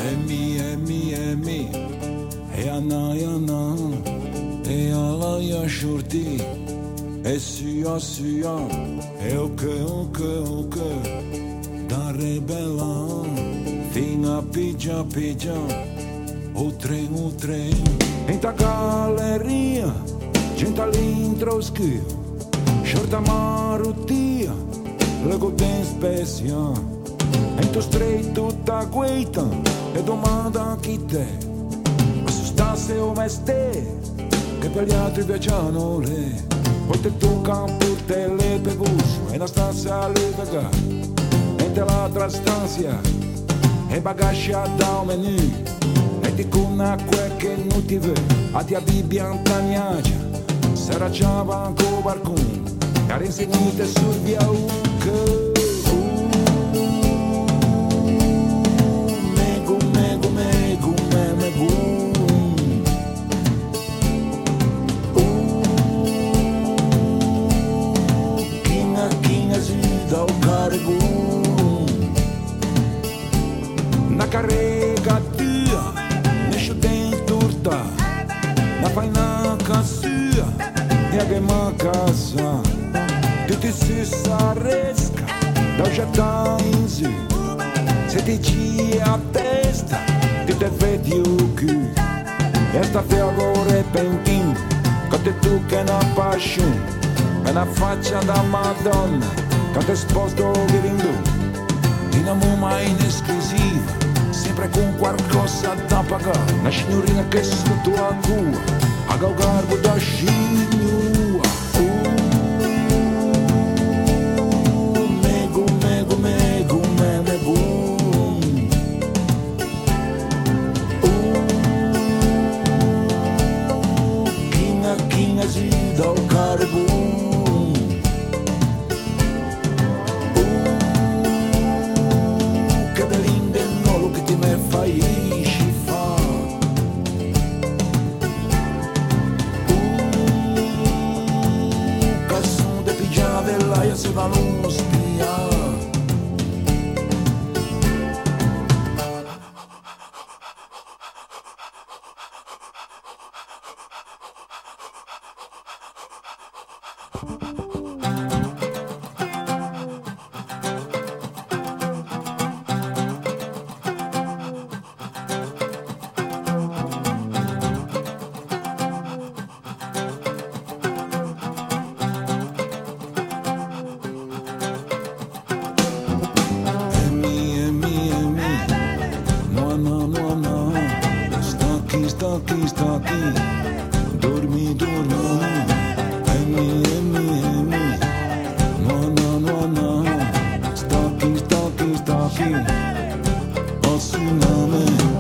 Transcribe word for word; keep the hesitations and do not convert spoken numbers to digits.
Emi, emi, emi, e ana, e ana, e ala ya shurti, e sya, sya, e oke, oke, oke, da rebela, fino a pigia, pigia, o trem, o trem, in ta galleria, gente all'intro schio, shorta marutia, le golden special. E tu straight tutta guita e domanda a chi te ma se stasse o me ste che per gli altri piacciono le poi te tu campo te le bevuso e la stanza le vega e te l'altra stanza e bagascia da un menù e ti con acqua che non ti ve a ti Bibbia antagnagia sarà già banco barcun e rinsegnite sul via un na carrega tia, nesce dentro turta, na fai na cassia, e a gema casa, tu ti si saresca, da già tanzi, se ti ci a testa, ti te vedi o cu, e sta fiago repentino, che te tu che na passione, e na faccia da Madonna, che te sposto vivendo. In amore mai inesclusiva, sempre con qualcosa da pagare. Una signorina che sotto a cua, a garbo da scignua. Uh, mego, mego, mego, me, mego. Uh, china, china, si da o garbo. Se va non spia Stacchi, stacchi, dormi, dormi, emi, emi, emi, no, no, no, no, stacchi, stacchi, stacchi, assuname.